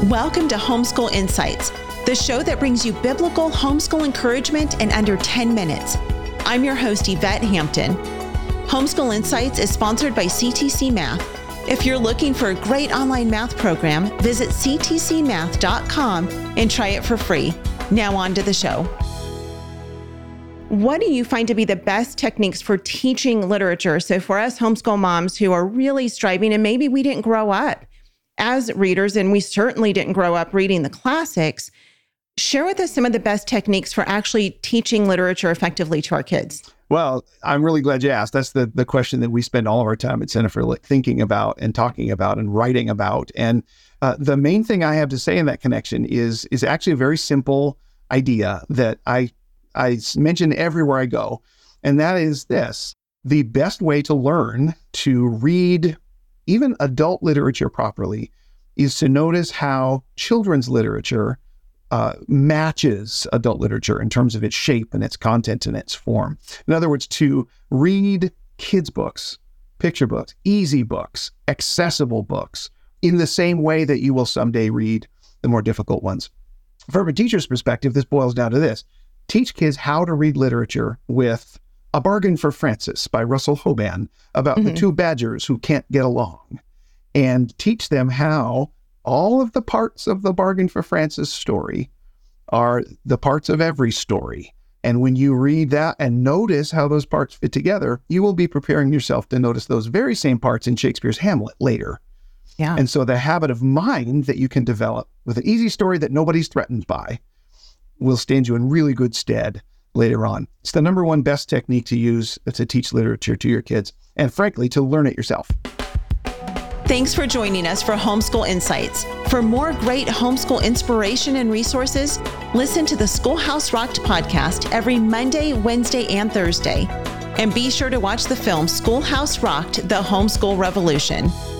Welcome to Homeschool Insights, the show that brings you biblical homeschool encouragement in under 10 minutes. I'm your host, Yvette Hampton. Homeschool Insights is sponsored by CTC Math. If you're looking for a great online math program, visit ctcmath.com and try it for free. Now on to the show. What do you find to be the best techniques for teaching literature? So for us homeschool moms who are really striving, and maybe we didn't grow up as readers, and we certainly didn't grow up reading the classics, share with us some of the best techniques for actually teaching literature effectively to our kids. Well, I'm really glad you asked. That's the question that we spend all of our time at Center for thinking about and talking about and writing about. And the main thing I have to say in that connection is actually a very simple idea that I mention everywhere I go. And that is this: the best way to learn to read even adult literature properly is to notice how children's literature matches adult literature in terms of its shape and its content and its form. In other words, to read kids' books, picture books, easy books, accessible books in the same way that you will someday read the more difficult ones. From a teacher's perspective, this boils down to this: teach kids how to read literature with A Bargain for Francis by Russell Hoban about the two badgers who can't get along, and teach them how all of the parts of the Bargain for Francis story are the parts of every story. And when you read that and notice how those parts fit together, you will be preparing yourself to notice those very same parts in Shakespeare's Hamlet later. Yeah. And so the habit of mind that you can develop with an easy story that nobody's threatened by will stand you in really good stead later on. It's the number one best technique to use to teach literature to your kids, and frankly, to learn it yourself. Thanks for joining us for Homeschool Insights. For more great homeschool inspiration and resources, listen to the Schoolhouse Rocked podcast every Monday, Wednesday, and Thursday. And be sure to watch the film Schoolhouse Rocked: The Homeschool Revolution.